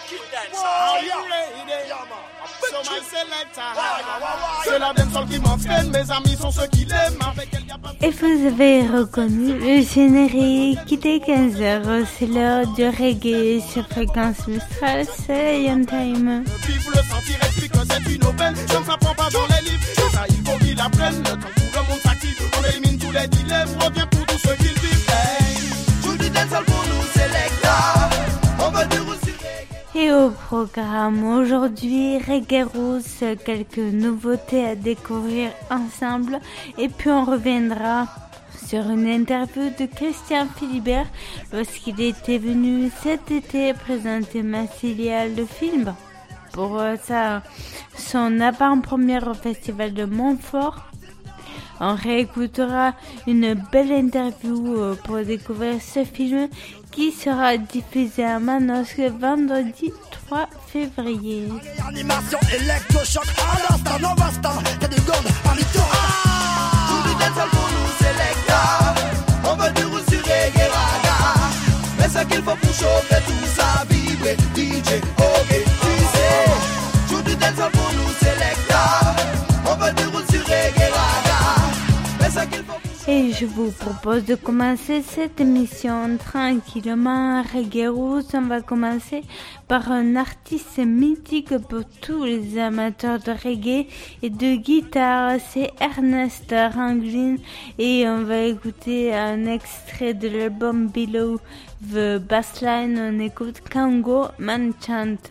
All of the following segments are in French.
Are you ready? So my selector. C'est la dancehall qui m'entraîne, mes amis sont ceux qui l'aiment. Et vous avez reconnu le générique, il est 15h, c'est l'heure du reggae sur Fréquence Mistral, c'est Young Time. Puis vous le sentirez, explique que c'est une aubaine. Je ne s'apprends pas dans les livres, et ça il faut qu'il apprenne. Le temps où le monde s'active, on élimine tous les dilemmes, on revient pour tous ceux qui vivent. Hey, joue du dancehall pour nous, Selecta. On veut du roussi. Et au programme aujourd'hui, Reggae Roots, quelques nouveautés à découvrir ensemble. Et puis on reviendra sur une interview de Christian Philibert lorsqu'il était venu cet été présenter Massilia le film. Pour son avant-première au Festival de Montfort. On réécoutera une belle interview pour découvrir ce film qui sera diffusé à Manosque vendredi 3 février. Animation électrochoc, à l'instant, non basta, t'as des gordes parmi toi. Tout du dancehall pour nous, Selecta. On veut du roux sur reggae raga. Mais ce qu'il faut pour chauffer tout ça, vibrer, DJ, ok, tu sais. Tout du dancehall pour nous, Selecta. On veut du roux sur reggae raga. Mais ce qu'il faut pour Et je vous propose de commencer cette émission tranquillement. Reggae Roots, on va commencer par un artiste mythique pour tous les amateurs de reggae et de guitare. C'est Ernest Ranglin et on va écouter un extrait de l'album Below the Bassline. On écoute Kango Manchant.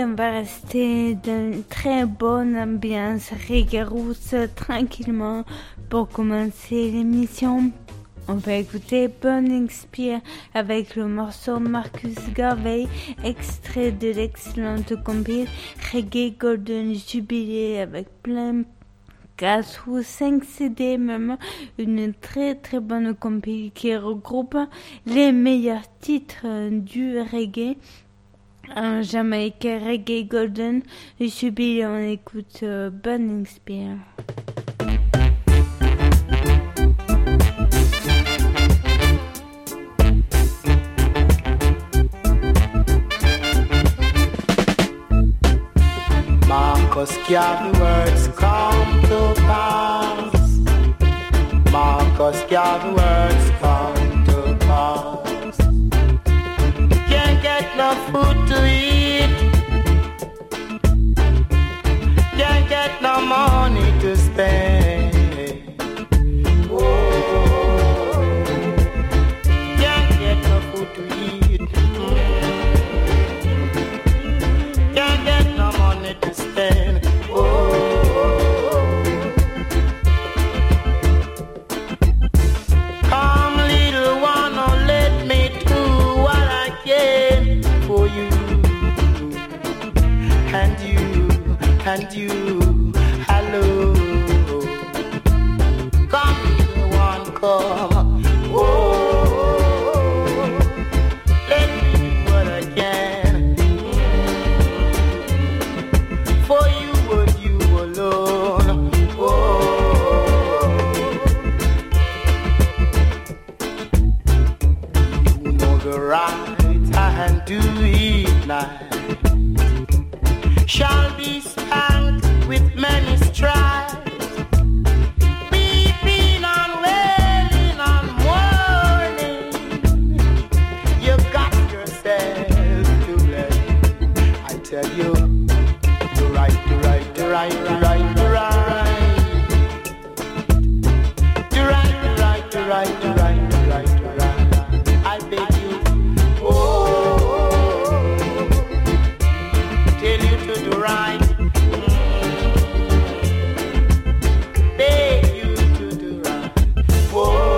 on va rester dans une très bonne ambiance reggae roots tranquillement pour commencer l'émission. On va écouter Burning Spear avec le morceau Marcus Garvey, extrait de l'excellente compil Reggae Golden Jubilee avec plein 4 ou 5 CD, même une très très bonne compil qui regroupe les meilleurs titres du reggae. En Jamaïque, Reggae Golden Jubilee, on écoute Burning Spear. Marcus Garvey words come to pass. Marcus Garvey words come to pass. Can't get no food to eat. Can't get no money to spend. Whoa. Can't get no food to eat. Can't get no money to spend. Come, little one, oh, let me do what I can for you. And you, hello. Come, little one, come. Oh, let me do what I can for you and you alone. Oh, you know the right hand to it now shall be spanked with many stripes. Weeping and wailing and mourning, you got yourself to blame. I tell you, the right. I beg you, oh, tell you to do right. Beg you to do right. Whoa.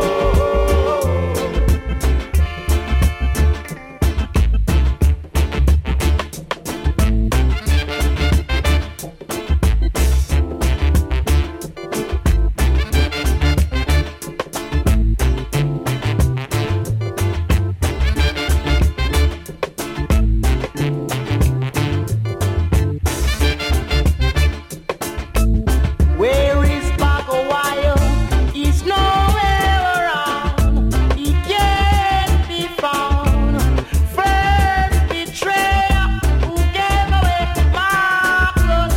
Where is Bagawayo? He's nowhere around. He can't be found. First betrayer who gave away Marcus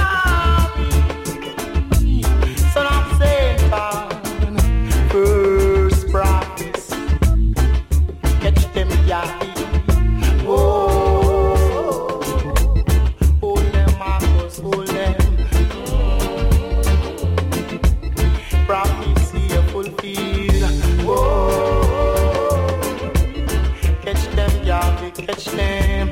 Garvey, son of Satan. First prophets, catch them Garvey. Oh, hold them Marcus, hold them. Prophecy fulfilled. Whoa, catch them, Yahweh, catch them.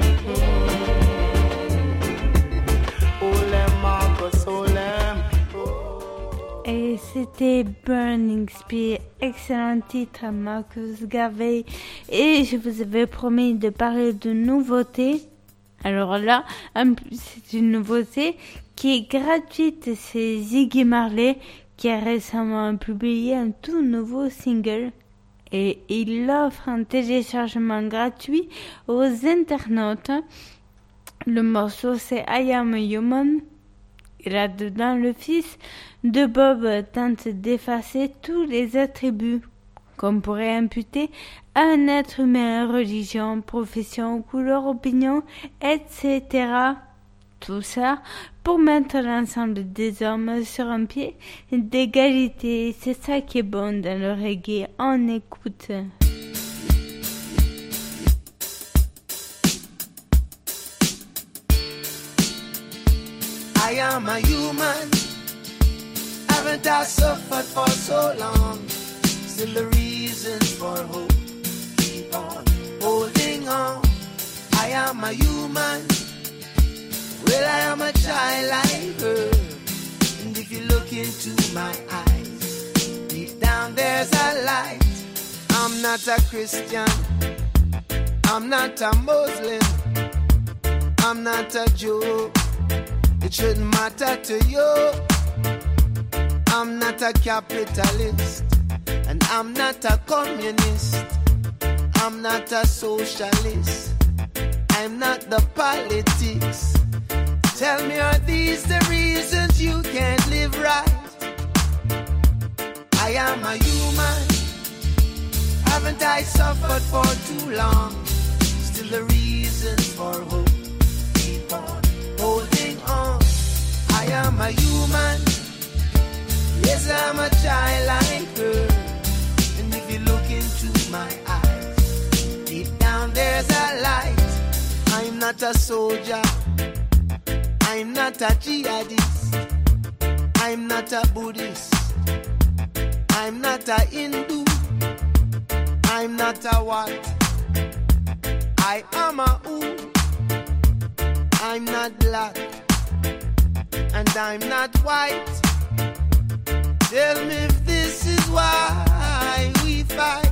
Hold them, Marcus, hold them. Et c'était Burning Spear, excellent titre, Marcus Garvey. Et je vous avais promis de parler de nouveautés. Alors là, en plus, c'est une nouveauté qui est gratuite. C'est Ziggy Marley qui a récemment publié un tout nouveau single. Et il offre un téléchargement gratuit aux internautes. Le morceau, c'est I Am a Human. Et là-dedans, le fils de Bob tente d'effacer tous les attributs qu'on pourrait imputer à un être humain, religion, profession, couleur, opinion, etc. Tout ça pour mettre l'ensemble des hommes sur un pied d'égalité. C'est ça qui est bon dans le reggae. On écoute. I am a human. Haven't I suffered for so long? Still the reasons for hope. Keep on holding on. I am a human. child like her. And if you look into my eyes, deep down there's a light. I'm not a Christian, I'm not a Muslim, I'm not a Jew. It shouldn't matter to you. I'm not a capitalist, and I'm not a communist. I'm not a socialist, I'm not the politics. Tell me, are these the reasons you can't live right? I am a human. Haven't I suffered for too long? Still the reasons for hope keep on holding on. I am a human. Yes, I'm a child like her. And if you look into my eyes, deep down there's a light. I'm not a soldier, I'm not a jihadist, I'm not a Buddhist, I'm not a Hindu, I'm not a what? I am a who? I'm not black, and I'm not white. Tell me if this is why we fight.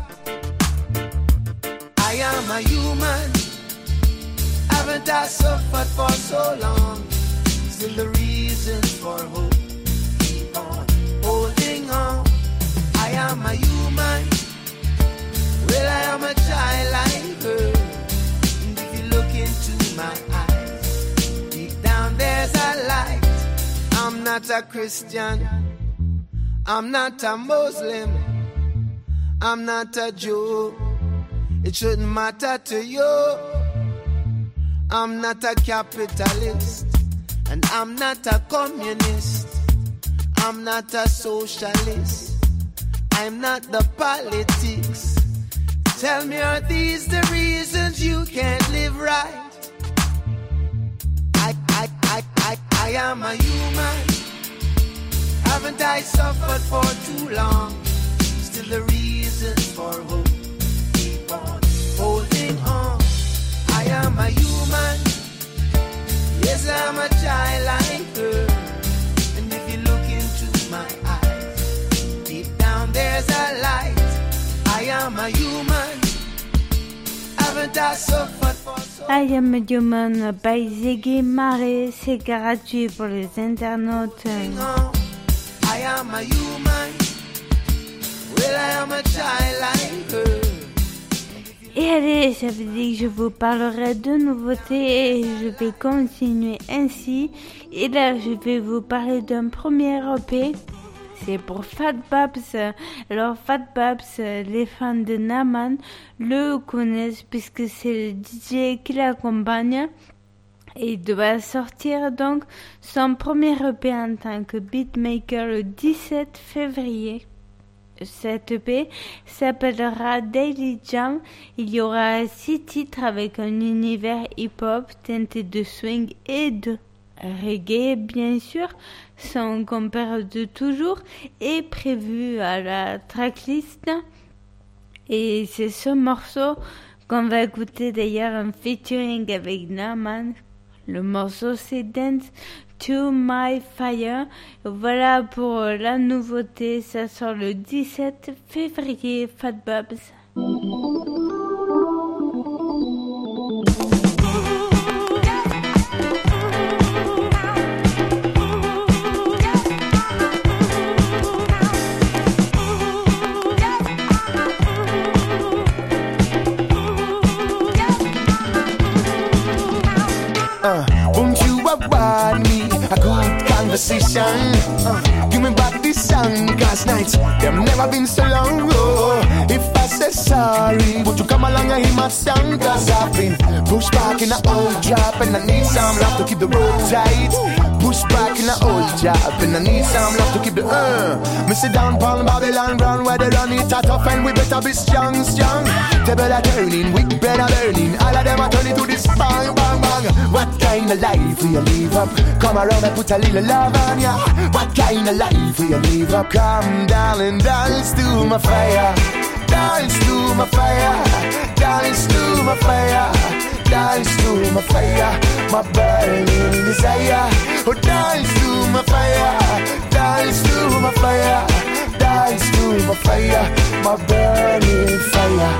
I am a human. Haven't I suffered for so long? Still the reasons for hope keep on holding on. I am a human. Well, I am a child like her. And if you look into my eyes, deep down there's a light. I'm not a Christian, I'm not a Muslim, I'm not a Jew. It shouldn't matter to you. I'm not a capitalist, and I'm not a communist. I'm not a socialist, I'm not the politics. Tell me, are these the reasons you can't live right? I am a human. Haven't I suffered for too long? Still the reasons for hope keep on holding on. I am a human. Yes, I'm a child like her. And if you look into my eyes, deep down there's a light. I am a human. Haven't I suffered for so long? I am a human by Ziggy Marley. C'est gratuit pour les internautes. I am a human. Well, I am a child like her. Et allez, ça veut dire que je vous parlerai de nouveautés et je vais continuer ainsi. Et là, je vais vous parler d'un premier EP. C'est pour Fat Babs. Alors Fat Babs, les fans de Naman le connaissent puisque c'est le DJ qui l'accompagne. Et il doit sortir donc son premier EP en tant que beatmaker le 17 février. Cet EP s'appellera Daily Jam. Il y aura 6 titres avec un univers hip-hop teinté de swing et de reggae, bien sûr. Son compère de toujours est prévu à la tracklist. Et c'est ce morceau qu'on va écouter d'ailleurs en featuring avec Naman. Le morceau c'est Dance to My Fire. Voilà pour la nouveauté, ça sort le 17 février, Fat Babs. Won't you award me a good conversation? Give me back this song, cause nights, them never been so long. Oh, if I say sorry, would you come along and hear my song? Cause I've been pushed back in an old job and I need some love to keep the road tight. Pushed back in an old job and I need some love to keep the me sit down Palm Babylon ground where they run it a tough and we better be strong, strong. Table are turning, wick bread are burning. All of them are turning to this bang, bang, bang. What kind of life will you live up? Come around and put a little love on ya. What kind of life will you live up? Come darling, dance to my fire. Dance to my fire. Dance to my fire. Dance to my fire. My burning desire. my burning fire.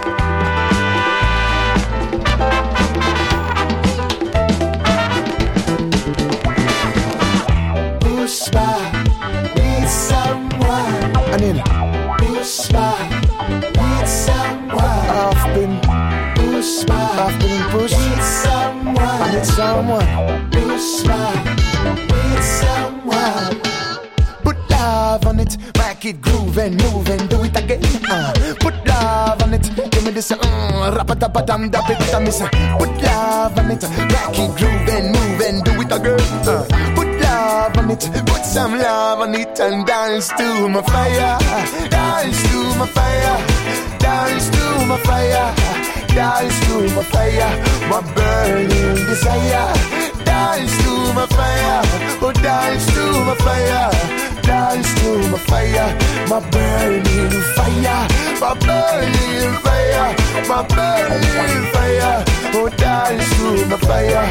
Push back, need someone. I need push back, need someone. I've been pushed back, I've been pushed. Need someone, I need someone. Push back, need someone. Put love on it, make it groove and move and do it again. Put love on it, give me this rap-a-tap-a-dam, dap-it-tam-is. Put love on it, make it groove and move and do it again. Put love on it, put some love on it and dance to my fire. Dance to my fire, dance to my fire, dance to my fire, my burning desire. Dance to my fire, oh dance to my fire, dance to my fire, my burning fire, my burning fire, my burning fire, oh dance to my fire.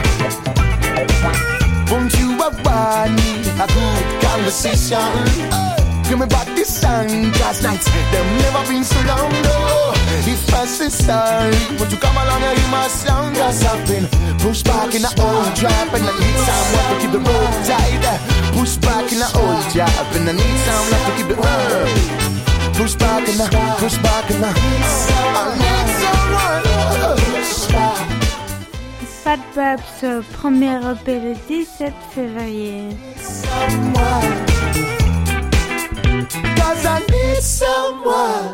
Won't you want me a good conversation? Give me back this song, last nights, they've never been so long, no. If I say sorry, won't you come along and hear my song? Cause I've been pushed back in the old trap and I need someone to keep the road tight. Push back in the old job and I need someone to keep the push back in the, push back in the, I need someone. Fat Babs, premier EP le 17 février. Someone. Cause I need someone.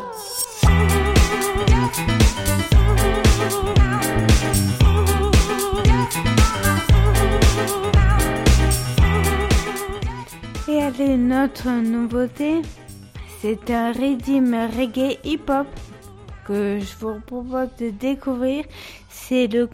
Et allez, notre nouveauté, c'est un rhythm reggae hip-hop que je vous propose de découvrir. C'est le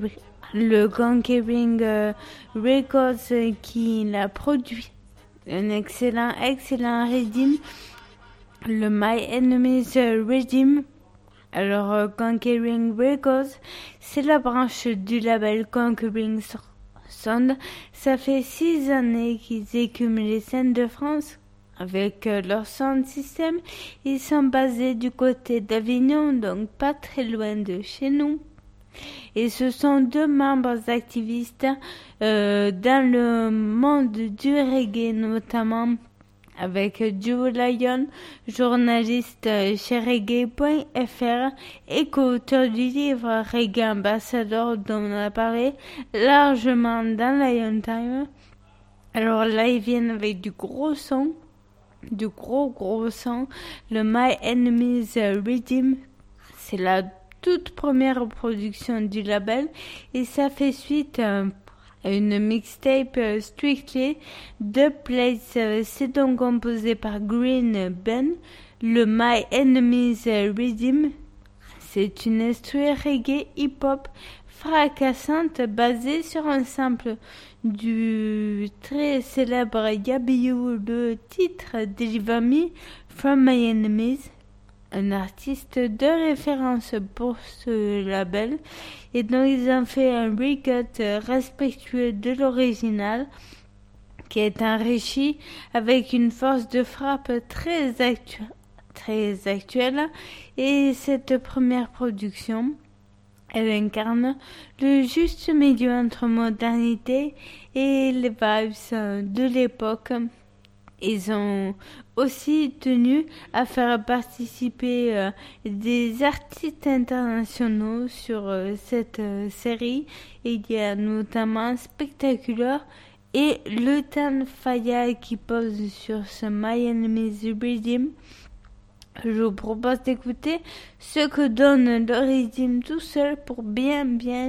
Conquering Records qui l'a produit. Un excellent rhythm, le My Enemy's Rhythm. Alors, Conquering Records, c'est la branche du label Conquering Sound. Ça fait 6 années qu'ils écument les scènes de France avec leur sound system. Ils sont basés du côté d'Avignon, donc pas très loin de chez nous. Et ce sont 2 membres activistes dans le monde du reggae, notamment avec Joe Lyon, journaliste chez reggae.fr et co-auteur du livre Reggae Ambassador dont on a parlé largement dans Lion Time. Alors là, ils viennent avec du gros son, du gros son. Le My Enemy's Rhythm, c'est la toute première production du label et ça fait suite à une mixtape Strictly de Place. C'est donc composé par Green Ben. Le My Enemy's Rhythm, c'est une instru reggae hip-hop fracassante basée sur un sample du très célèbre Yabiou, le titre Deliver Me From My Enemies, un artiste de référence pour ce label, et donc ils ont fait un recut respectueux de l'original qui est enrichi avec une force de frappe très actuelle, et cette première production, elle incarne le juste milieu entre modernité et les vibes de l'époque. Ils ont aussi tenu à faire participer des artistes internationaux sur cette série. Il y a notamment Spectacular et Lutan Fyah qui pose sur ce My Enemy's Rhythm. Je vous propose d'écouter ce que donne le rhythm tout seul pour bien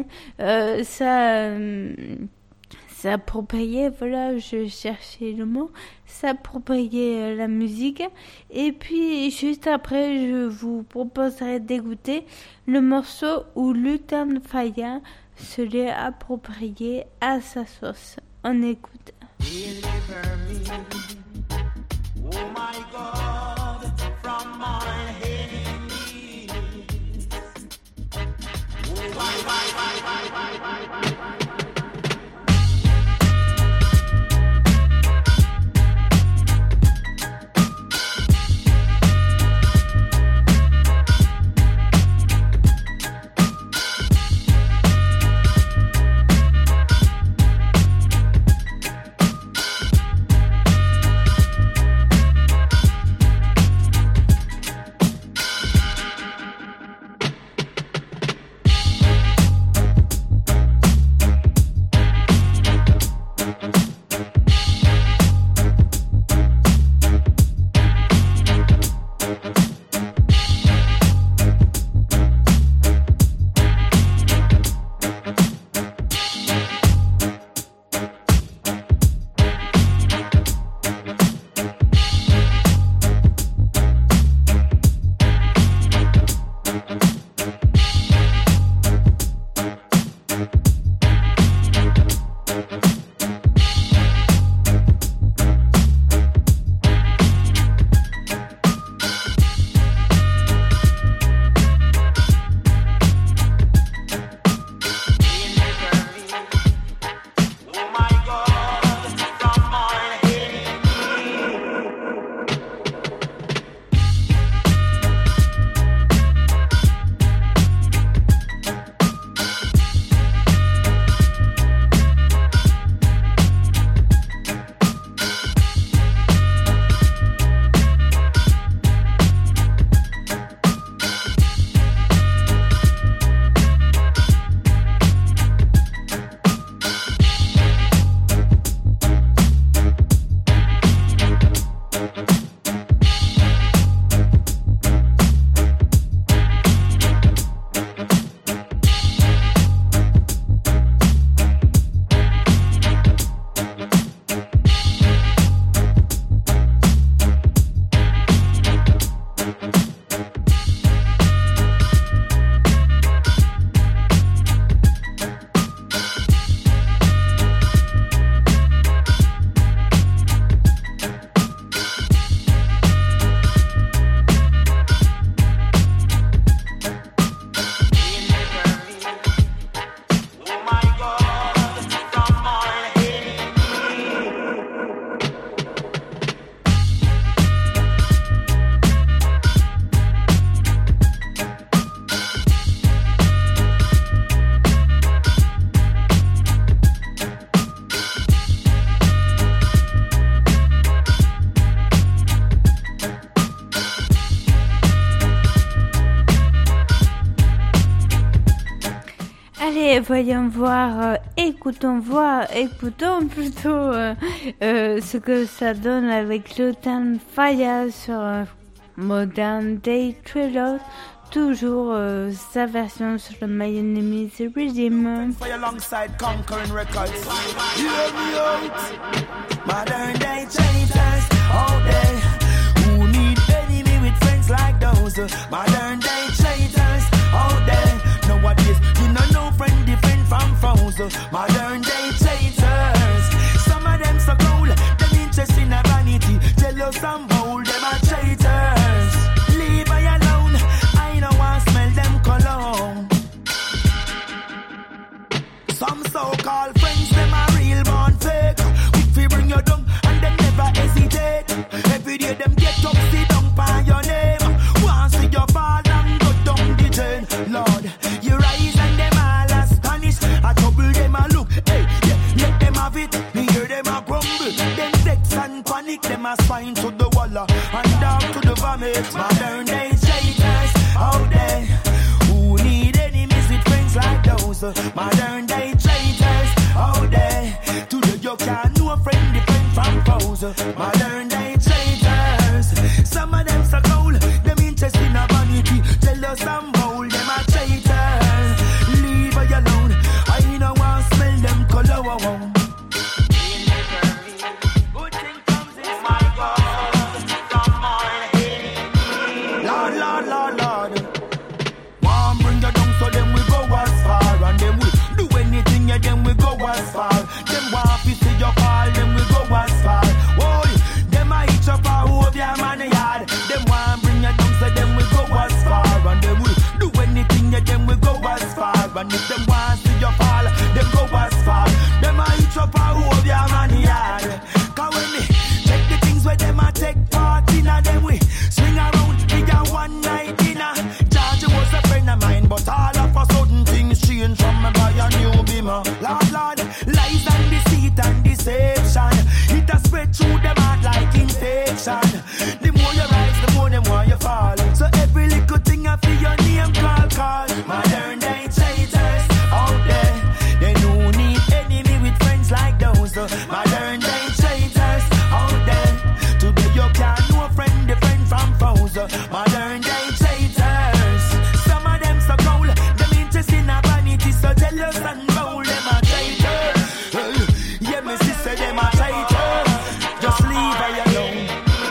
s'approprier, voilà, je cherchais le mot, s'approprier la musique. Et puis juste après, je vous proposerai d'écouter le morceau où Lutan Fyah se l'est approprié à sa sauce. On écoute. Deliver me, oh my God, from my enemies. Oh, bye. voyons voir, écoutons plutôt ce que ça donne avec Lotan Faya sur Modern Day Thriller. Toujours sa version sur le My Enemy's Rhythm. Alongside Conquering Records. Hear me out. Modern day traitors all day. Who need enemy with friends like those? Modern day traitors all day. Nowadays, you know friend different from foes. Modern day traitors. Some of them so cool, them interest in a vanity. Jealous and bold, them are traitors. Leave me alone. I don't want to smell them cologne. Some so-called friends, them are real born fake. If we bring you down and them never hesitate. Every day them get up, sit down by your name. Once see your fall and go down the drain. Lord, you rise and them all astonished. I trouble them a look, hey, yeah, let them have it. Me hear them a grumble. Them vex and panic, them a spine to the wall and down to the vomit. Modern day traitors out there. Who need enemies with friends like those? Modern day traitors out there. Today you can't know a friend different from foes. Modern day traitors. Some of them so cold, them interest in a vanity. Jealous and bold, them are traitors. Leave her alone, I don't want to smell them color. Good thing comes in my God. Lord. One bring you down so then we go as far. And then we do anything, yeah, then we go as far. Them want to see your call, then we go as far. Whoa, them a each up a whole your man yard. Them want bring you down so then we go as far. And then we do anything, yeah, then we go as far. And if them want to see your fall, them go as far. Them a each up a whole your man yard. Cause when they check the things where them a take part in, and then we swing around, we got one night dinner. George was a friend of mine, but all of a sudden things change from me buy a new Beamer. Lord, lies and deceit and deception, it a spread through them heart like infection. The more you rise, the more them want you fall. So every little thing I feel your name call. Modern day traitors out there. They don't need enemy with friends like those. Modern day traitors out there. Today you can't know a friend different from foes. Modern day traitors. Some of them so cold, them interest in a vanity, so jealous and bold. Them a traitor. Yeah, my sister, them a traitor. Just leave her alone.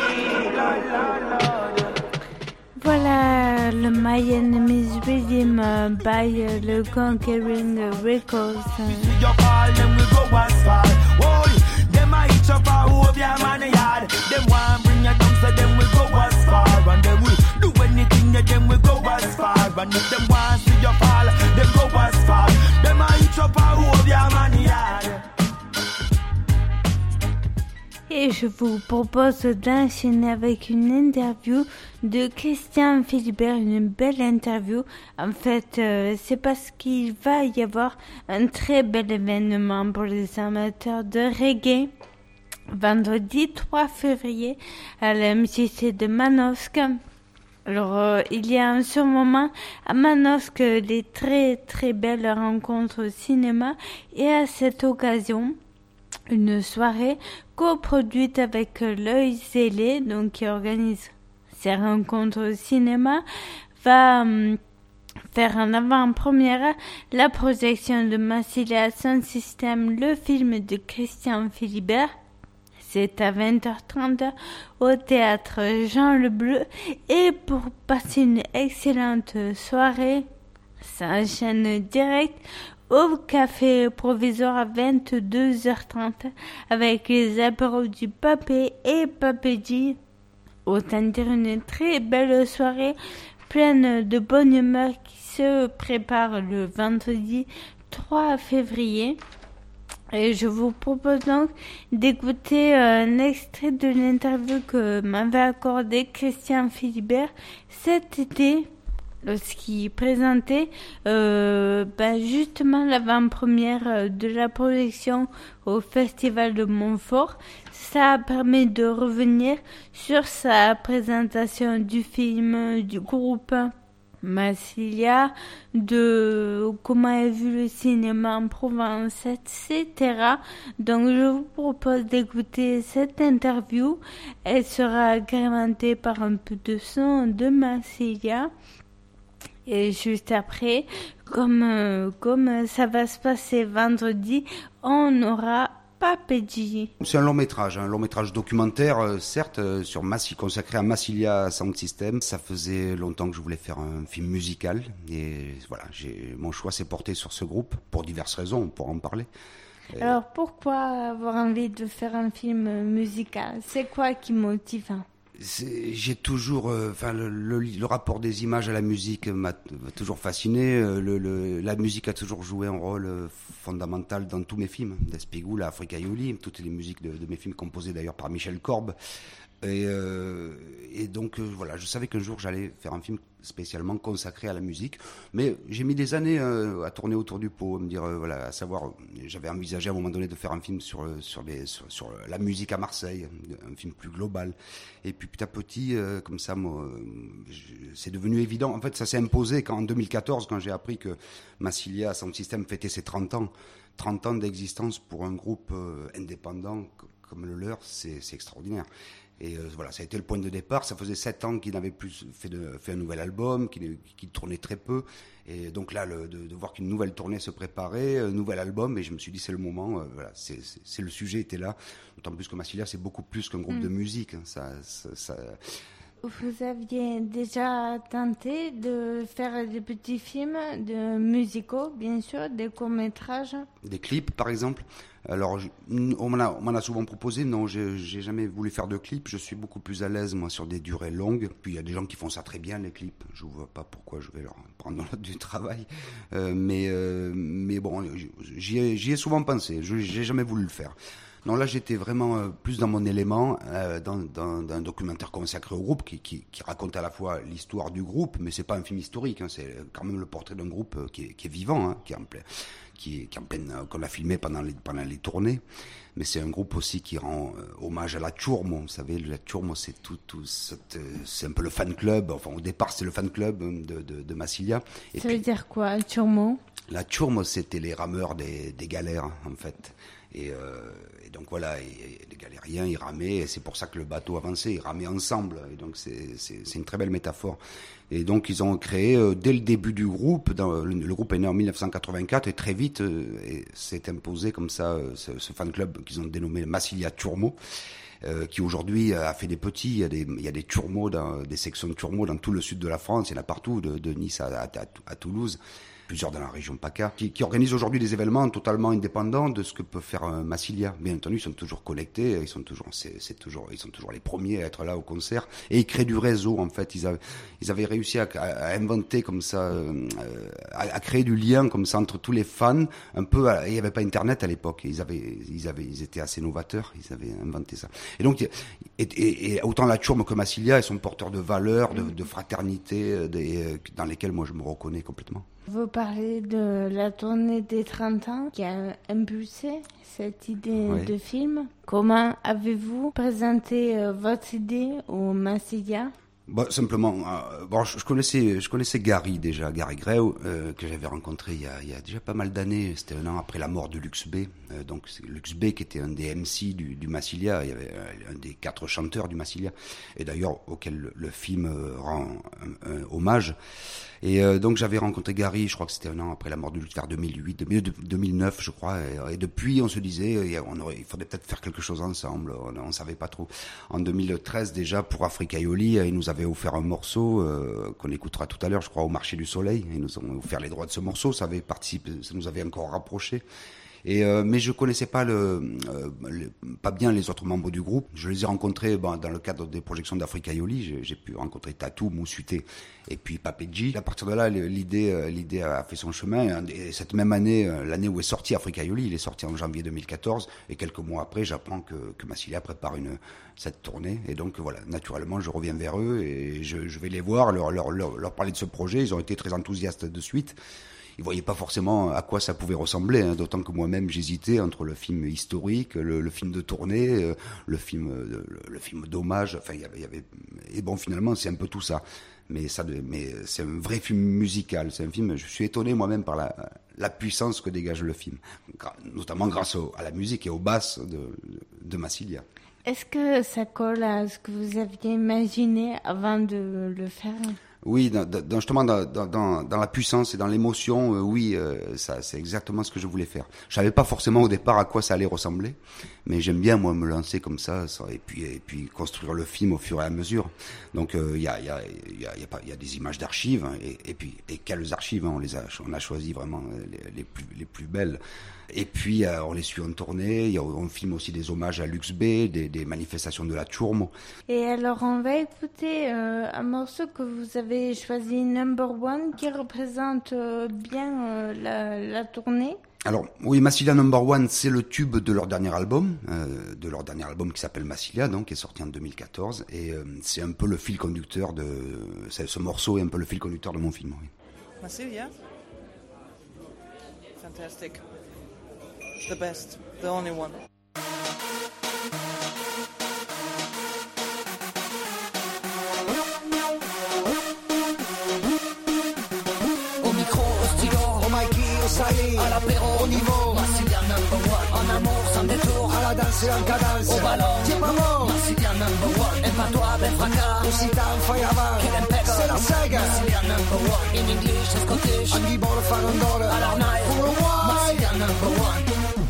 Voilà le My Enemy's Rhythm by le Conquering Records. Your call, then we go as far. Whoa, them a each up a whole your man yard. Them want bring you down, so then we go as far. And then we do anything, yeah, then we go as far. And if them want see your fall, then go as far. Them a each up a whole your man yard. Et je vous propose d'enchaîner avec une interview de Christian Philibert, une belle interview. En fait, c'est parce qu'il va y avoir un très bel événement pour les amateurs de reggae. Vendredi 3 février à la MJC de Manosque. Alors, il y a en ce moment à Manosque des très très belles rencontres au cinéma et à cette occasion, une soirée coproduite avec l'Œil Zélé, donc qui organise ces rencontres au cinéma, va faire en avant-première la projection de Massilia Sound System, le film de Christian Philibert. C'est à 20h30 au théâtre Jean Le Bleu. Et pour passer une excellente soirée, ça enchaîne direct au café provisoire à 22h30 avec les apéros du Papé et Papéji. Autant dire une très belle soirée pleine de bonne humeur qui se prépare le vendredi 3 février. Et je vous propose donc d'écouter un extrait de l'interview que m'avait accordé Christian Philibert cet été lorsqu'il présentait justement l'avant-première de la projection au Festival de Montfort. Ça permet de revenir sur sa présentation du film, du groupe Massilia, de comment est vu le cinéma en Provence, etc. Donc je vous propose d'écouter cette interview. Elle sera agrémentée par un peu de son de Massilia. Et juste après, comme ça va se passer vendredi, on aura Papedji. C'est un long métrage documentaire, certes, consacré à Massilia Sound System. Ça faisait longtemps que je voulais faire un film musical et voilà, mon choix s'est porté sur ce groupe pour diverses raisons, on pourra en parler. Alors pourquoi avoir envie de faire un film musical ? C'est quoi qui motive ? J'ai toujours, le rapport des images à la musique m'a toujours fasciné. La musique a toujours joué un rôle fondamental dans tous mes films. D'Espigoula, Africa Yoli, toutes les musiques de mes films composées d'ailleurs par Michel Korb. Et donc voilà, je savais qu'un jour j'allais faire un film spécialement consacré à la musique, mais j'ai mis des années à tourner autour du pot, à me dire voilà, à savoir, j'avais envisagé à un moment donné de faire un film sur la musique à Marseille, un film plus global, et puis petit à petit comme ça, c'est devenu évident. En fait, ça s'est imposé en 2014, quand j'ai appris que Massilia Sound System fêtait ses 30 ans d'existence pour un groupe indépendant comme le leur, c'est extraordinaire. Et voilà, ça a été le point de départ. Ça faisait 7 ans qu'ils n'avaient plus fait un nouvel album, qu'ils tournaient très peu. Et donc là, de voir qu'une nouvelle tournée se préparait, un nouvel album, et je me suis dit c'est le moment. Voilà, c'est le sujet était là. D'autant plus que Massilia, c'est beaucoup plus qu'un groupe de musique. Hein. Vous aviez déjà tenté de faire des petits films de musicaux, bien sûr, des courts-métrages ? Des clips, par exemple. Alors, on m'en a souvent proposé. Non, j'ai jamais voulu faire de clips. Je suis beaucoup plus à l'aise, moi, sur des durées longues. Puis, il y a des gens qui font ça très bien, les clips. Je ne vois pas pourquoi je vais leur prendre du travail. Mais bon, j'y ai souvent pensé. J'ai jamais voulu le faire. Non, là, j'étais vraiment plus dans mon élément, dans un documentaire consacré au groupe qui raconte à la fois l'histoire du groupe, mais c'est pas un film historique. Hein, c'est quand même le portrait d'un groupe qui est vivant, hein, qui est en pleine, qu'on a filmé pendant les tournées. Mais c'est un groupe aussi qui rend hommage à la Ciurmo. Vous savez, la Ciurmo, c'est c'est un peu le fan club. Enfin, au départ, c'est le fan club de Massilia. Et ça veut dire quoi, Ciurmo ? La Ciurmo, c'était les rameurs des galères, en fait. Et donc voilà, les galériens, ils ramaient, et c'est pour ça que le bateau avançait, ils ramaient ensemble. Et donc c'est une très belle métaphore. Et donc ils ont créé, dès le début du groupe, le groupe est né en 1984, et très vite, s'est imposé comme ça, ce fan club qu'ils ont dénommé Massilia Ciurmo, qui aujourd'hui a fait des petits, il y a des Ciurmo, des sections de Ciurmo dans tout le sud de la France, il y en a partout, de Nice à Toulouse. Plusieurs dans la région PACA, qui organisent aujourd'hui des événements totalement indépendants de ce que peut faire Massilia. Bien entendu, ils sont toujours connectés, ils sont toujours les premiers à être là au concert, et ils créent du réseau. En fait, ils avaient réussi à inventer comme ça, à créer du lien comme ça entre tous les fans. Un peu, il n'y avait pas Internet à l'époque. Ils étaient assez novateurs. Ils avaient inventé ça. Et donc, et autant la Ciurmo que Massilia, ils sont porteurs de valeurs, de fraternité, dans lesquelles moi je me reconnais complètement. Vous parlez de la tournée des 30 ans qui a impulsé cette idée de film. Comment avez-vous présenté votre idée au Massilia ? Simplement, je connaissais Gary déjà, Gary Greu, que j'avais rencontré il y a déjà pas mal d'années. C'était un an après la mort de Lux B. Donc Lux B qui était un des MC du Massilia, il y avait un des 4 chanteurs du Massilia, et d'ailleurs auquel le film rend un hommage. Et donc j'avais rencontré Gary, je crois que c'était un an après la mort de Lux, vers 2009 je crois, et depuis on se disait il faudrait peut-être faire quelque chose ensemble, on savait pas trop. En 2013 déjà, pour Africa Yoli, ils nous avaient offert un morceau qu'on écoutera tout à l'heure, je crois, au Marché du Soleil. Ils nous ont offert les droits de ce morceau, ça nous avait encore rapprochés. Mais je connaissais pas pas bien les autres membres du groupe. Je les ai rencontrés dans le cadre des projections d'Africa Yoli. J'ai pu rencontrer Tatou, Moussuté et puis Papedji. À partir de là, l'idée a fait son chemin. Et cette même année, l'année où est sorti Africa Yoli, il est sorti en janvier 2014. Et quelques mois après, j'apprends que Massilia prépare cette tournée. Et donc voilà, naturellement, je reviens vers eux et je vais les voir, leur parler de ce projet. Ils ont été très enthousiastes de suite. Ils voyaient pas forcément à quoi ça pouvait ressembler, hein, d'autant que moi-même j'hésitais entre le film historique, le film de tournée, le film d'hommage. Enfin, il y avait et bon, finalement c'est un peu tout ça. mais c'est un vrai film musical. C'est un film, je suis étonné moi-même par la puissance que dégage le film, notamment grâce à la musique et aux basses de Massilia. Est-ce que ça colle à ce que vous aviez imaginé avant de le faire ? Oui, justement dans la puissance et dans l'émotion, oui, ça c'est exactement ce que je voulais faire. Je savais pas forcément au départ à quoi ça allait ressembler, mais j'aime bien moi me lancer comme ça et puis construire le film au fur et à mesure. Donc il y a des images d'archives hein, et quelles archives hein, on a choisi vraiment les plus belles. Et puis on les suit en tournée, on filme aussi des hommages à l'UXB, des manifestations de la Ciurmo. Et alors on va écouter un morceau que vous avez choisi, Number One, qui représente bien la tournée. Alors oui, Massilia Number One, c'est le tube de leur dernier album qui s'appelle Massilia, donc qui est sorti en 2014, et c'est un peu le fil conducteur ce morceau est un peu le fil conducteur de mon film. Oui. Massilia, fantastic. The best, the only one. Au micro, au stylo, au Mikey, au Sally, à l'apéro, au niveau, Massilia number one. En amour, sans détour, à la danse et en cadence, au ballon, t'es pas mort, Massilia number one. Aime pas toi, ben fracas, au sita, en fireman, c'est la saga, Massilia number one. In English, c'est Scottish, en guibole, farandole, à l'arnaille, pour le roi, Massilia number one.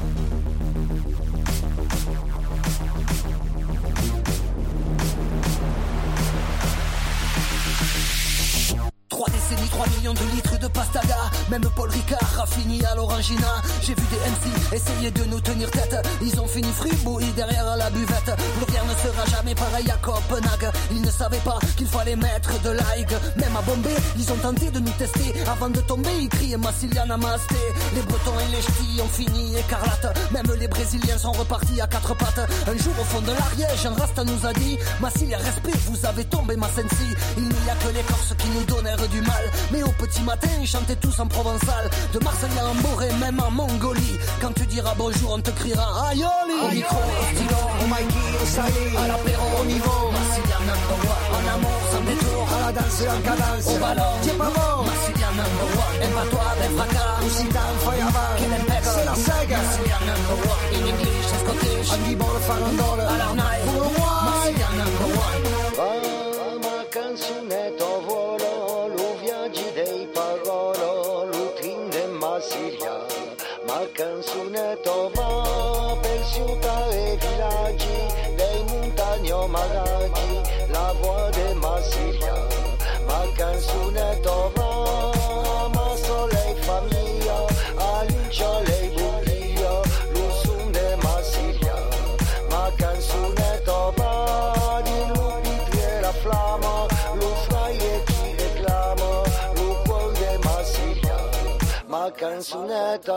3 millions de litres de pastaga. Même Paul Ricard a fini à l'Orangina. J'ai vu des MC essayer de nous tenir tête. Ils ont fini fribouillis derrière la buvette. Plus rien ne sera jamais pareil à Copenhague. Ils ne savaient pas qu'il fallait mettre de l'aigue. Même à Bombay, ils ont tenté de nous tester. Avant de tomber, ils criaient Massilia Namasté. Les Bretons et les Ch'tis ont fini écarlate. Même les Brésiliens sont repartis à 4 pattes. Un jour au fond de l'Ariège, un Rasta nous a dit Massilia, respect, vous avez tombé ma sensi. Il n'y a que les Corses qui nous donnèrent du mal. Mais au petit matin, ils chantaient tous en provençal. De Marseille à Amboré, même en Mongolie. Quand tu diras bonjour, on te criera Aïoli. Au micro, au stylo, au Mikey, au Sally, à l'apéro, au niveau, Massilia number one. En amour, sans détour, à la danse et en cadence, au ballon, t'es pas mort, Massilia number one. Aime pas toi, ben fracas, ou si t'as un fireman, c'est la saga, Massilia number one. In English, c'est Scottish, en guibole, farandole, à l'arnaille, pour le roi, Massilia number one. Ma canzunetta volo, l'uviaggi dei parolo, l'utrinde Massilia. Ma canzunetta va per città e villaggi, dei montagni o magaggi, la voix de Massilia. Ma canzunetta va, ma soleil famiglia, all'inciole e buio, l'ursum de Massilia. Ma canzunetta va, di lupi e la flamma, lo fraie chi reclama, lo cuore de Massilia. Ma canzunetta,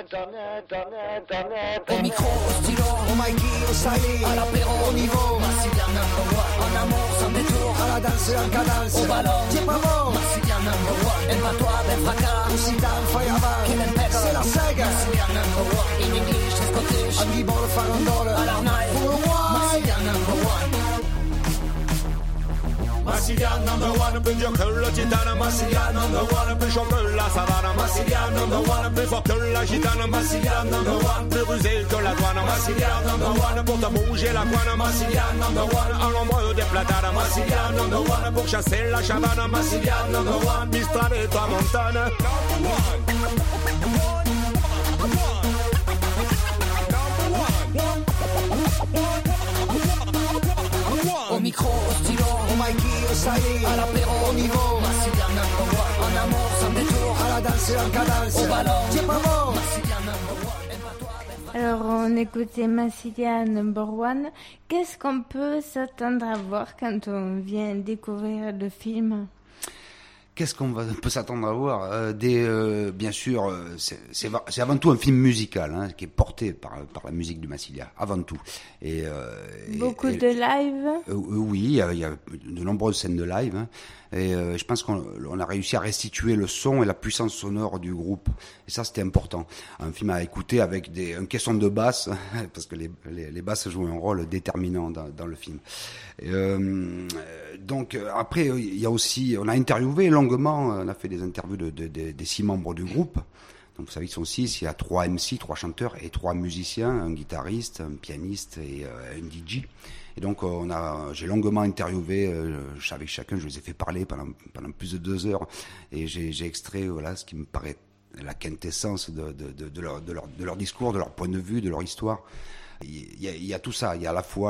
au micro, au stylo, au Mikey, au Sally, à l'apéro, au niveau, Massilia number one. En amour, sans détour, à la danse et en cadence, au ballon, t'es pas mort, Massilia number one. Aime pas toi, ben fracas, ou si t'as un fireman, c'est la saga, Massilia number one. In English, c'est Scottish, en guibole, farandole, à l'arnaille, pour le roi, Massilia number one. Massilia number one, plus dur que le titane. Massilia number one, plus chaud que la savane. Massilia number one, plus fort que la gitane. Massilia number one, plus rusé que la douane. Massilia number one, pour te bouger la couane. Massilia number one, à l'ombre des platanes. Massilia number one, pour chasser la chavane. Massilia number one, bistrave toi montane. Au micro, au stylo, au Mikey, au Sally, à l'apéro, au niveau, Massilia number one. En amour, sans détour, à la danse et en cadence, au ballon, t'es pas mort, Massilia number one. Alors on écoutait Massilia Number One. Qu'est-ce qu'on peut s'attendre à voir quand on vient découvrir le film ? Qu'est-ce qu'on peut s'attendre à voir bien sûr, c'est avant tout un film musical, hein, qui est porté par la musique du Massilia, avant tout. Beaucoup de live. Oui, il y a de nombreuses scènes de live, hein, et je pense qu'on a réussi à restituer le son et la puissance sonore du groupe. Et ça, c'était important. Un film à écouter avec un caisson de basse, parce que les basses jouent un rôle déterminant dans le film. Donc après, il y a aussi, on a interviewé longuement, on a fait des interviews des 6 membres du groupe. Donc vous savez, ils sont 6, il y a 3 MC, 3 chanteurs et 3 musiciens, un guitariste, un pianiste et un DJ. Et donc j'ai longuement interviewé avec chacun, je les ai fait parler pendant plus de 2 heures, et j'ai extrait ce qui me paraît la quintessence de leur discours, de leur point de vue, de leur histoire. Il y a tout ça, il y a à la fois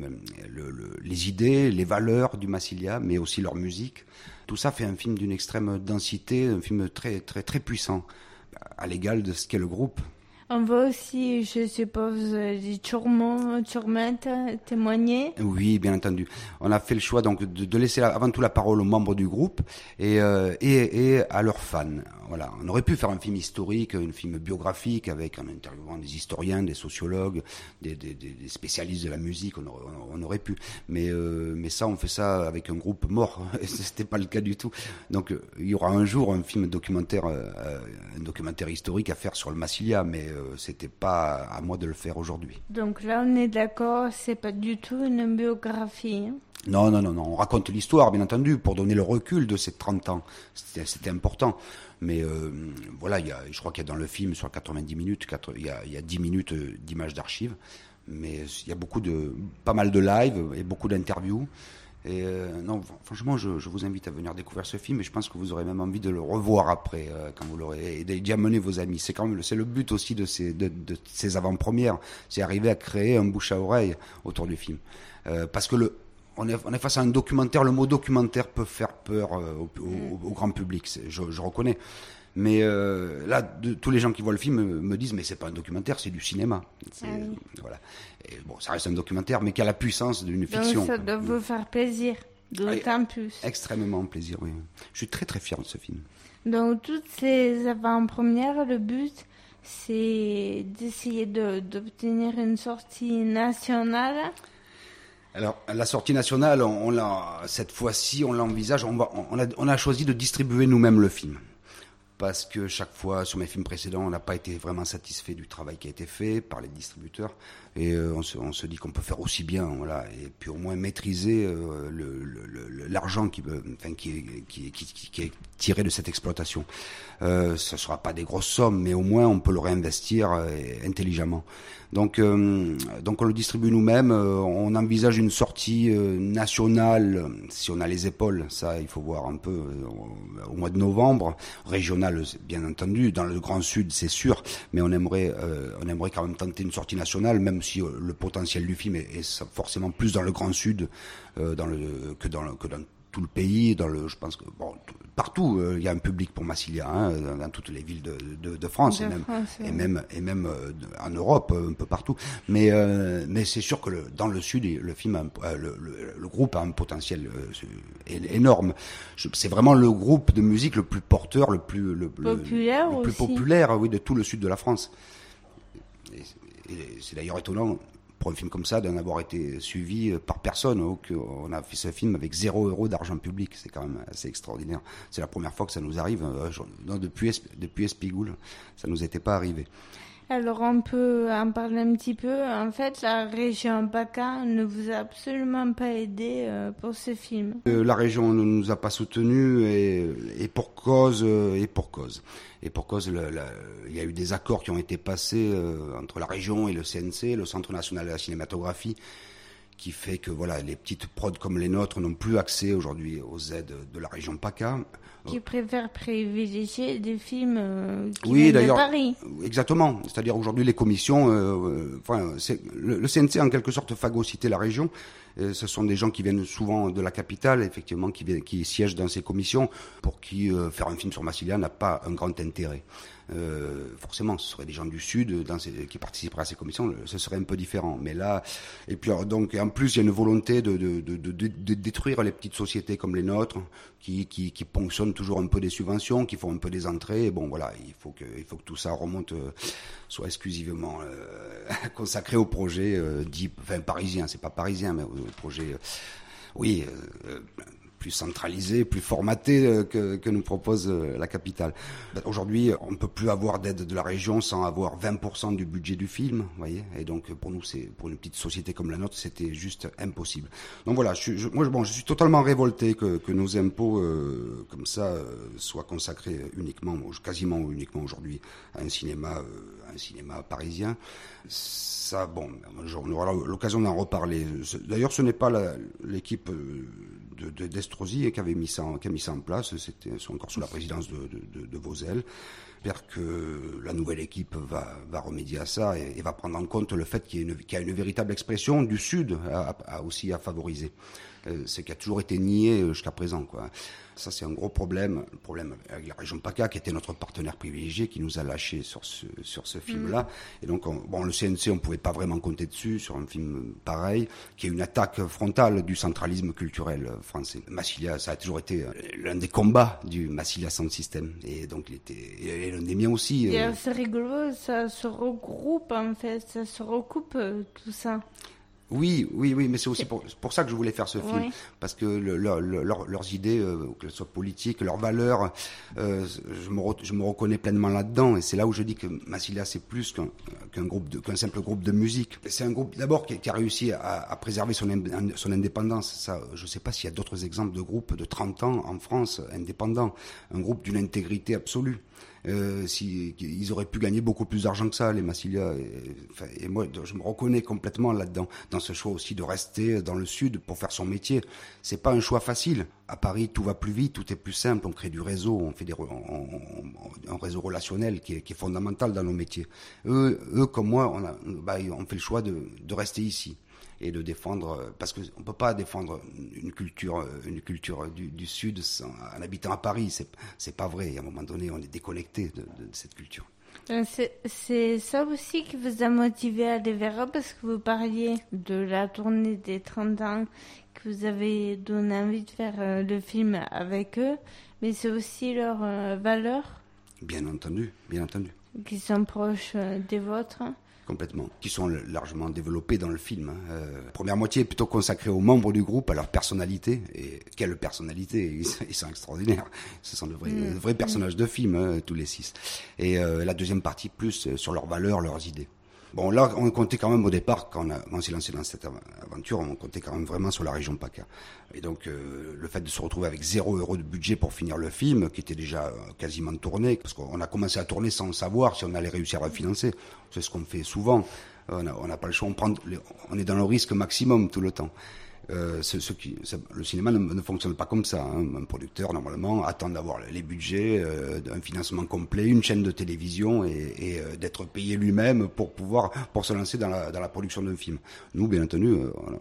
les idées, les valeurs du Massilia, mais aussi leur musique. Tout ça fait un film d'une extrême densité, un film très très très puissant, à l'égal de ce qu'est le groupe. On va aussi, je suppose, des Turmettes témoigner. Oui, bien entendu. On a fait le choix donc de laisser avant tout la parole aux membres du groupe et à leurs fans. Voilà, on aurait pu faire un film historique, un film biographique avec en interviewant des historiens, des sociologues, des spécialistes de la musique. On aurait pu, mais ça, on fait ça avec un groupe mort. Et c'était pas le cas du tout. Donc il y aura un jour un film documentaire, un documentaire historique à faire sur le Massilia, mais c'était pas à moi de le faire aujourd'hui. Donc là, on est d'accord, c'est pas du tout une biographie. Hein. Non, on raconte l'histoire, bien entendu, pour donner le recul de ces 30 ans. C'était important. Mais voilà, je crois qu'il y a dans le film, sur 90 minutes, il y a 10 minutes d'images d'archives. Mais il y a pas mal de live et beaucoup d'interviews. Et non, franchement, je vous invite à venir découvrir ce film, et je pense que vous aurez même envie de le revoir après, quand vous l'aurez, et d'y amener vos amis. C'est le but aussi de ces avant-premières, c'est arriver à créer un bouche à oreille autour du film. Parce que on est face à un documentaire. Le mot documentaire peut faire peur au grand public, je reconnais. Mais là, tous les gens qui voient le film me disent, mais c'est pas un documentaire, c'est du cinéma. Voilà. Et bon, ça reste un documentaire, mais qui a la puissance d'une fiction. Donc ça doit vous faire plaisir, d'autant plus. Extrêmement plaisir, oui. Je suis très très fier de ce film. Donc toutes ces avant-premières, le but, c'est d'essayer d'obtenir une sortie nationale. Alors, la sortie nationale, cette fois-ci, on l'envisage. On a choisi de distribuer nous-mêmes le film. Parce que chaque fois, sur mes films précédents, on n'a pas été vraiment satisfait du travail qui a été fait par les distributeurs. Et on se dit qu'on peut faire aussi bien, voilà. Et puis au moins maîtriser l'argent qui est tiré de cette exploitation. Ce sera pas des grosses sommes, mais au moins on peut le réinvestir intelligemment. Donc on le distribue nous-mêmes. On envisage une sortie nationale, si on a les épaules. Ça, il faut voir un peu au mois de novembre. Régionale, bien entendu. Dans le Grand Sud, c'est sûr. Mais on aimerait quand même tenter une sortie nationale, même si le potentiel du film est forcément plus dans le Grand Sud que dans tout le pays. Je pense que partout il y a un public pour Massilia, hein, dans toutes les villes de France, et même en Europe, un peu partout. Mais c'est sûr que dans le Sud, le film, le groupe a un potentiel énorme. C'est vraiment le groupe de musique le plus porteur, le plus populaire, oui, de tout le Sud de la France. Et c'est d'ailleurs étonnant pour un film comme ça d'en avoir été suivi par personne. On a fait ce film avec 0 € d'argent public. C'est quand même assez extraordinaire. C'est la première fois que ça nous arrive. Depuis Espigoule, ça nous était pas arrivé. Alors on peut en parler un petit peu. En fait, la région PACA ne vous a absolument pas aidé pour ce film. La région ne nous a pas soutenus, et pour cause. Il y a eu des accords qui ont été passés entre la région et le CNC, le Centre national de la cinématographie, qui fait que voilà, les petites prods comme les nôtres n'ont plus accès aujourd'hui aux aides de la région PACA. Qui préfèrent privilégier des films qui viennent de Paris. Exactement. C'est-à-dire aujourd'hui les commissions, le CNC en quelque sorte phagocyté la région. Ce sont des gens qui viennent souvent de la capitale, effectivement, qui siègent dans ces commissions, pour qui faire un film sur Massilia n'a pas un grand intérêt. forcément, ce seraient des gens du Sud qui participeraient à ces commissions, ce serait un peu différent. Mais là, et puis donc en plus, il y a une volonté de détruire les petites sociétés comme les nôtres, qui ponctionnent toujours un peu des subventions, qui font un peu des entrées. Et bon, voilà, il faut que tout ça remonte, soit exclusivement consacré au projet parisien. C'est pas parisien, mais au projet, plus centralisé, plus formaté que nous propose la capitale. Aujourd'hui, on ne peut plus avoir d'aide de la région sans avoir 20% du budget du film, vous voyez. Et donc pour nous, pour une petite société comme la nôtre, c'était juste impossible. Donc voilà, je suis totalement révolté que nos impôts comme ça soient consacrés quasiment uniquement aujourd'hui à un cinéma parisien. Ça, bon, on aura l'occasion d'en reparler. D'ailleurs, ce n'est pas l'équipe d'Estrosi qui a mis ça en place. Ils sont encore sous la présidence de Vauzel. J'espère que la nouvelle équipe va remédier à ça et va prendre en compte le fait qu'il y a une véritable expression du Sud aussi à favoriser. C'est qui a toujours été nié jusqu'à présent, quoi. Ça, c'est un gros problème avec la région PACA, qui était notre partenaire privilégié, qui nous a lâchés sur ce film-là. Et donc, le CNC, on pouvait pas vraiment compter dessus sur un film pareil, qui est une attaque frontale du centralisme culturel français. Massilia, ça a toujours été l'un des combats du Massilia Sound System. Et donc, il était l'un des miens aussi. C'est rigolo, ça se regroupe, en fait, ça se recoupe, tout ça. Oui, mais c'est aussi pour ça que je voulais faire ce film, parce que leurs idées, qu'elles soient politiques, leurs valeurs, je me reconnais pleinement là-dedans, et c'est là où je dis que Massilia c'est plus qu'un simple groupe de musique. C'est un groupe d'abord qui a réussi à préserver son indépendance. Ça, je sais pas s'il y a d'autres exemples de groupes de 30 ans en France indépendants, un groupe d'une intégrité absolue. Ils auraient pu gagner beaucoup plus d'argent que ça, les Massilia. Et moi, je me reconnais complètement là-dedans, dans ce choix aussi de rester dans le Sud pour faire son métier. C'est pas un choix facile. À Paris, tout va plus vite, tout est plus simple. On crée du réseau, on fait un réseau relationnel qui est fondamental dans nos métiers. Eux comme moi, on fait le choix de rester ici et de défendre, parce que on peut pas défendre une culture du Sud en habitant à Paris, c'est pas vrai. À un moment donné, on est déconnecté de cette culture. C'est ça aussi qui vous a motivé à aller vers eux, parce que vous parliez de la tournée des 30 ans, que vous avez donné envie de faire le film avec eux, mais c'est aussi leurs valeurs. Bien entendu. Qui sont proches des vôtres. Complètement, qui sont largement développés dans le film. La première moitié est plutôt consacrée aux membres du groupe, à leur personnalité. Et quelle personnalité, ils sont extraordinaires. Ce sont de vrais personnages de film, tous les 6. Et la deuxième partie, plus sur leurs valeurs, leurs idées. Bon, là, on comptait quand même au départ, quand on s'est lancé dans cette aventure, on comptait quand même vraiment sur la région PACA. Et donc, le fait de se retrouver avec 0 € de budget pour finir le film, qui était déjà quasiment tourné, parce qu'on a commencé à tourner sans savoir si on allait réussir à le financer. C'est ce qu'on fait souvent. On n'a pas le choix, on est dans le risque maximum tout le temps. Le cinéma ne fonctionne pas comme ça, hein. Un producteur normalement attend d'avoir les budgets, un financement complet, une chaîne de télévision et d'être payé lui-même pour se lancer dans la production d'un film. Nous, bien entendu,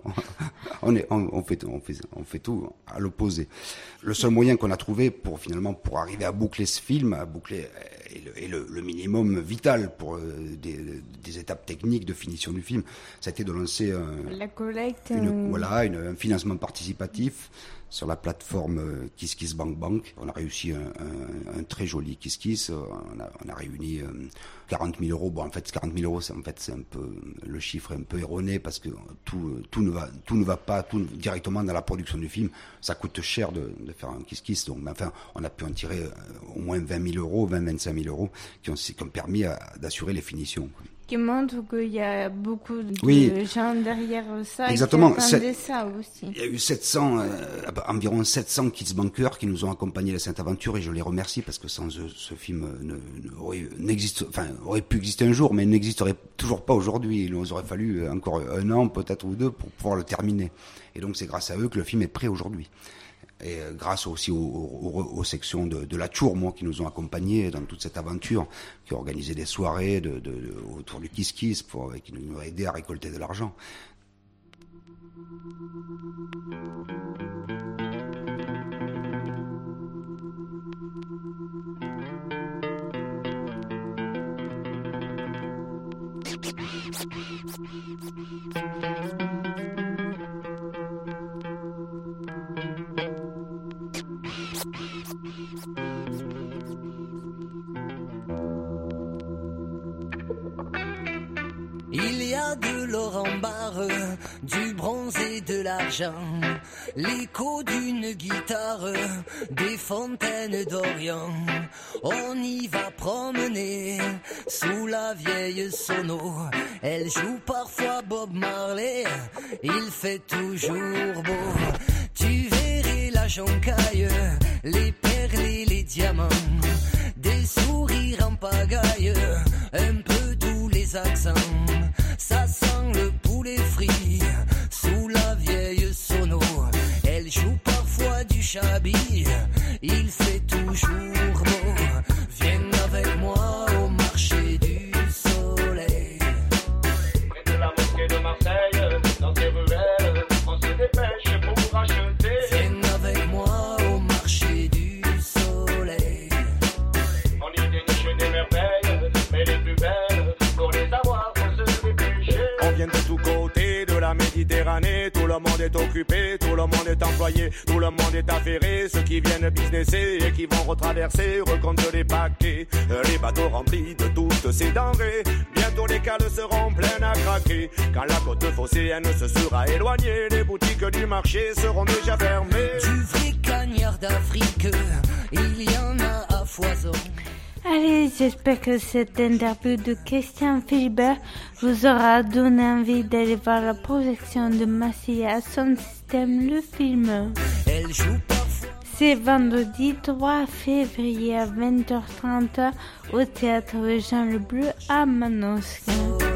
on fait tout à l'opposé. Le seul moyen qu'on a trouvé pour arriver à boucler ce film, et le minimum vital pour des étapes techniques de finition du film, ça a été de lancer la collecte, un financement participatif sur la plateforme KissKissBankBank. On a réussi un très joli KissKiss. On a réuni 40 000 €. Bon, en fait, 40 000 €, c'est un peu, le chiffre est un peu erroné parce que tout ne va pas directement dans la production du film. Ça coûte cher de faire un KissKiss. Donc, enfin, on a pu en tirer au moins 20 000 €, 25 000 € qui ont permis d'assurer les finitions, quoi. Qui montre qu'il y a beaucoup de gens derrière ça. Exactement. Qui attendaient ça aussi. Il y a eu environ 700 kidsbankers qui nous ont accompagnés à cette aventure et je les remercie parce que sans eux, ce film aurait pu exister un jour, mais il n'existerait toujours pas aujourd'hui. Il nous aurait fallu encore 1 an, peut-être ou 2, pour pouvoir le terminer. Et donc c'est grâce à eux que le film est prêt aujourd'hui. Et grâce aussi aux sections de la Tour, moi, qui nous ont accompagnés dans toute cette aventure, qui ont organisé des soirées autour du KissKiss qui nous ont aidés à récolter de l'argent. l'argent, l'écho d'une guitare, des fontaines d'Orient. On y va promener sous la vieille sono. Elle joue parfois Bob Marley, il fait toujours beau. Tu verrais la joncaille, les perles et les diamants, des sourires en pagaille, un peu tous les accents. Ça sent le poulet frit sous la vieille sono. Elle joue parfois du chablis, il fait toujours beau. Viens avec moi au marché du soleil. Près de la mosquée de Marseille, dans ces ruelles, on se dépêche pour acheter. Viens avec moi au marché du soleil. On y déniche des merveilles, mais les plus belles, pour les avoir, faut se dépêcher. On vient de tous côtés de la Méditerranée, tout le monde est occupé, tout le monde est employé, tout le monde est affairé, ceux qui viennent businesser et qui vont retraverser, recomptent les paquets, les bateaux remplis de toutes ces denrées, bientôt les cales seront pleines à craquer, quand la côte phocéenne se sera éloignée, les boutiques du marché seront déjà fermées. Du vrai cagnard d'Afrique, il y en a à foison. Allez, j'espère que cette interview de Christian Philibert vous aura donné envie d'aller voir la projection de Massilia Sound System, le film. Elle joue parfois. C'est vendredi 3 février à 20h30 au théâtre Jean Le Bleu à Manosque.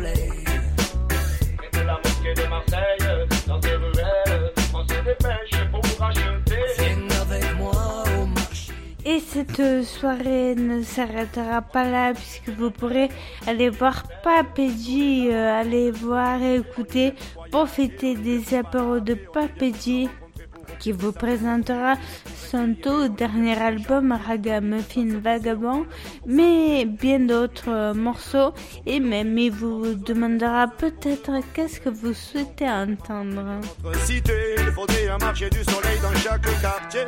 Près de la mosquée de Marseille, dans ces ruelles, on se dépêche pour acheter. Viens avec moi au marché. Et cette soirée ne s'arrêtera pas là puisque vous pourrez aller voir Papedji, aller voir et écouter, profiter des apéros de Papedji qui vous présentera son tout dernier album Ragamuffin Vagabond, mais bien d'autres morceaux, et même il vous demandera peut-être qu'est-ce que vous souhaitez entendre. Notre cité, il faudrait un marché du soleil dans chaque quartier.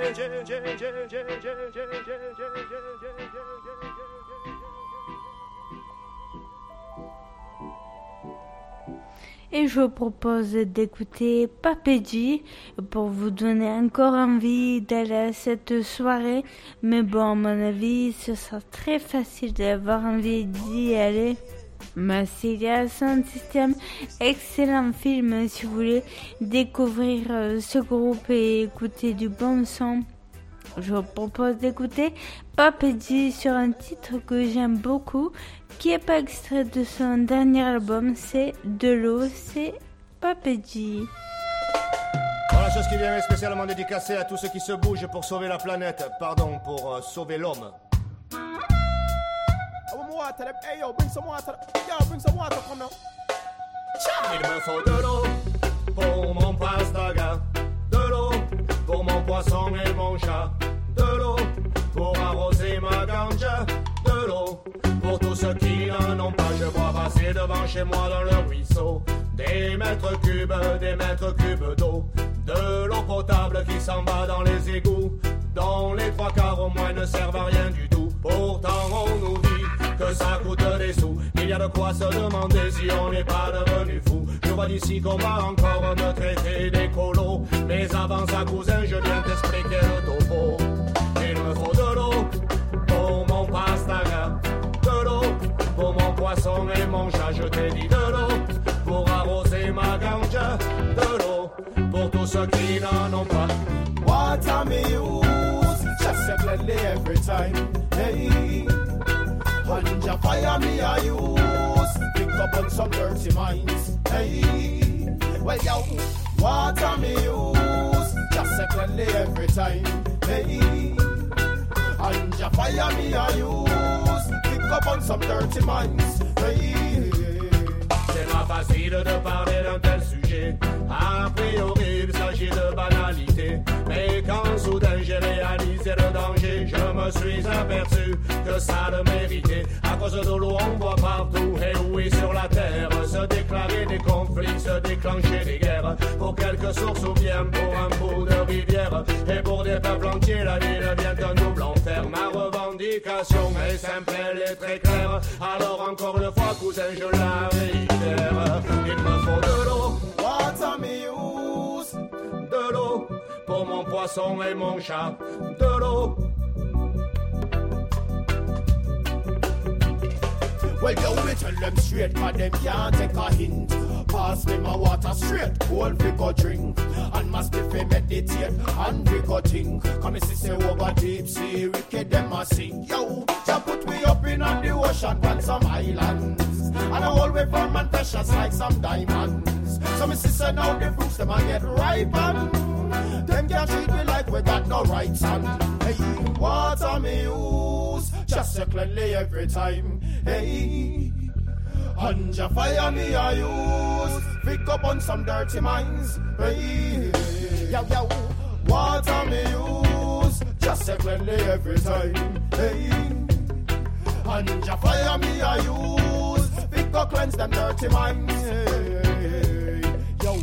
Et je vous propose d'écouter Papedji pour vous donner encore envie d'aller à cette soirée. Mais bon, à mon avis, ce sera très facile d'avoir envie d'y aller. Massilia Sound System, excellent film si vous voulez découvrir ce groupe et écouter du bon son. Je vous propose d'écouter Papedji sur un titre que j'aime beaucoup, qui n'est pas extrait de son dernier album, c'est De l'eau, c'est Papedji. Voilà la chose qui vient est spécialement dédicacée à tous ceux qui se bougent pour sauver la planète, pardon, pour sauver l'homme. Il me faut de l'eau pour mon pastaga, de l'eau pour mon poisson et mon chat, de l'eau pour arroser ma ganja, de l'eau pour tous ceux qui n'en ont pas. Je vois passer devant chez moi dans le ruisseau des mètres cubes d'eau, de l'eau potable qui s'en va dans les égouts, dont les trois quarts au moins ne servent à rien du tout. Pourtant on nous dit que ça coûte des sous. Il y a de quoi se demander si on n'est pas devenu fou. Je vois d'ici qu'on va encore me traiter d'écolo, mais avant ça cousin je viens t'expliquer le topo. Il me faut de l'eau pour mon pastaga, de l'eau pour mon poisson et mon chat. Je t'ai dit de l'eau pour arroser ma ganja, de l'eau pour tous ceux qui n'en ont pas. Water me use, just separately every time. Hey, Hanja fire me I use, pick up on some dirty minds. Hey, well yo, water me use, just separately every time. Hey, Hanja fire me I use, pick up on some dirty minds. Hey. C'est pas facile de parler d'un tel sujet. A priori, il s'agit de banalité. Mais quand soudain j'ai réalisé le danger, je me suis aperçu que ça le méritait. À cause de l'eau, on voit partout, et oui, sur la terre, se déclarer des conflits, se déclencher des guerres. Pour quelques sources ou bien pour un bout de rivière. Et pour des peuples entiers, la vie devient un double enfer. Ma revendication est simple, elle est très claire. Alors encore une fois, cousin, je la réitère. Il me faut de l'eau. Water me use, poisson et mon chat. De l'eau. Well, yo, me tell them straight, cause them can't take a hint. Pass me my water straight, cold we go drink. And must if we meditate, and we go think. Come and see over deep sea, wicked them a sing. Yo, just put me up in on the ocean, on some islands. And I hold me firm and precious like some diamonds. So me sister now the fruits, them a get ripe and them can't treat me like we got no rights and hey, water me use, just a cleanly every time. Hey, and your fire me I use, pick up on some dirty minds. Hey, yo, yo, water me use, just a cleanly every time. Hey, and your fire me I use, pick up cleanse them dirty minds. Hey, yo.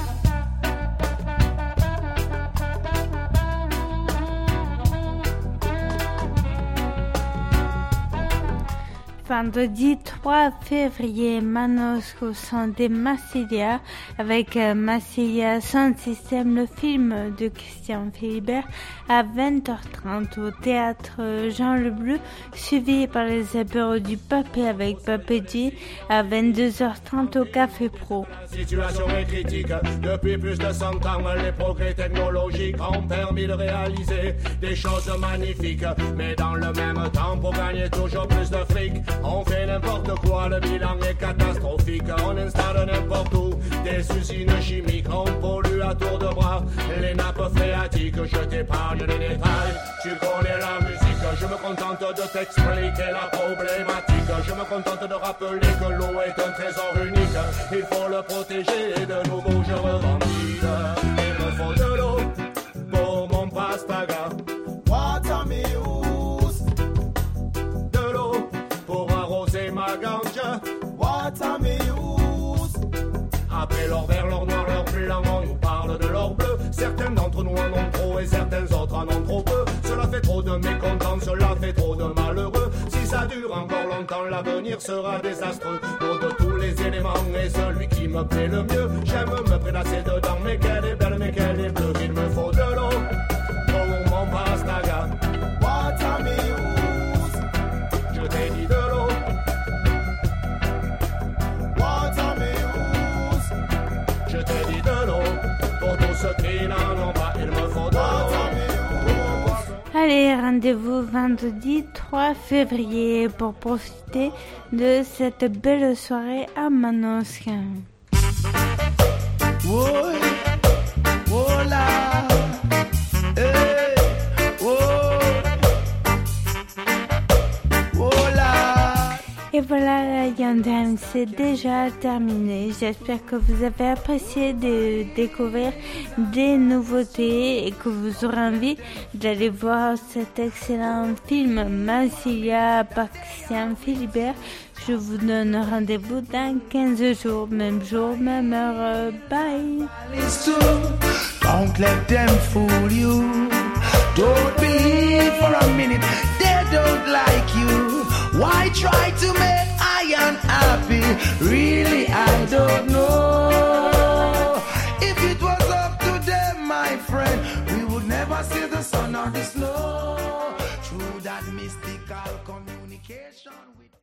Vendredi 3 février, Manos au son de Massilia avec Massilia Sound System, le film de Christian Philibert à 20h30 au théâtre Jean Lebleu, suivi par les apéros du Papé avec Papé G à 22h30 au Café Pro. La situation est critique. Depuis plus de 100 ans, les progrès technologiques ont permis de réaliser des choses magnifiques. Mais dans le même temps, pour gagner toujours plus de fric, on fait n'importe quoi, le bilan est catastrophique. On installe n'importe où des usines chimiques. On pollue à tour de bras les nappes phréatiques. Je t'épargne les détails, tu connais la musique. Je me contente de t'expliquer la problématique. Je me contente de rappeler que l'eau est un trésor unique. Il faut le protéger et de nouveau je revendique. Il me faut de l'eau pour mon pastaga. Water me use, de l'eau pour arroser ma ganja. water me use. Après l'or vert, l'or noir, l'or blanc, on nous parle de l'or bleu. Certains d'entre nous en ont trop et certains autres en ont trop peu. Cela fait trop de mécontents, cela fait trop de malheureux. Si ça dure encore longtemps, l'avenir sera désastreux. L'eau de tous les éléments est celui qui me plaît le mieux. J'aime me prélasser dedans, mais qu'elle est belle, mais qu'elle est bleue. Il me faut de l'eau pour mon pastaga. Water me use, Je t'ai dit de l'eau, water me use, je t'ai dit de l'eau. Pour tous ceux qui n'en ont pas, il me faut de water l'eau. me use. Allez, rendez-vous vendredi 3 février pour profiter de cette belle soirée à Manos. Whoa, whoa, la, hey, whoa, whoa, la. Et voilà, la Young Time, c'est déjà terminé. J'espère que vous avez apprécié de découvrir des nouveautés et que vous aurez envie d'aller voir cet excellent film Massilia par Christian Philibert. Je vous donne rendez-vous dans 15 jours, même jour, même heure. Bye! Don't let them fool you. Don't believe for a minute they don't like you. Why try to make I unhappy? Really, I don't know. If it was up to them, my friend, we would never see the sun or the snow. Through that mystical communication with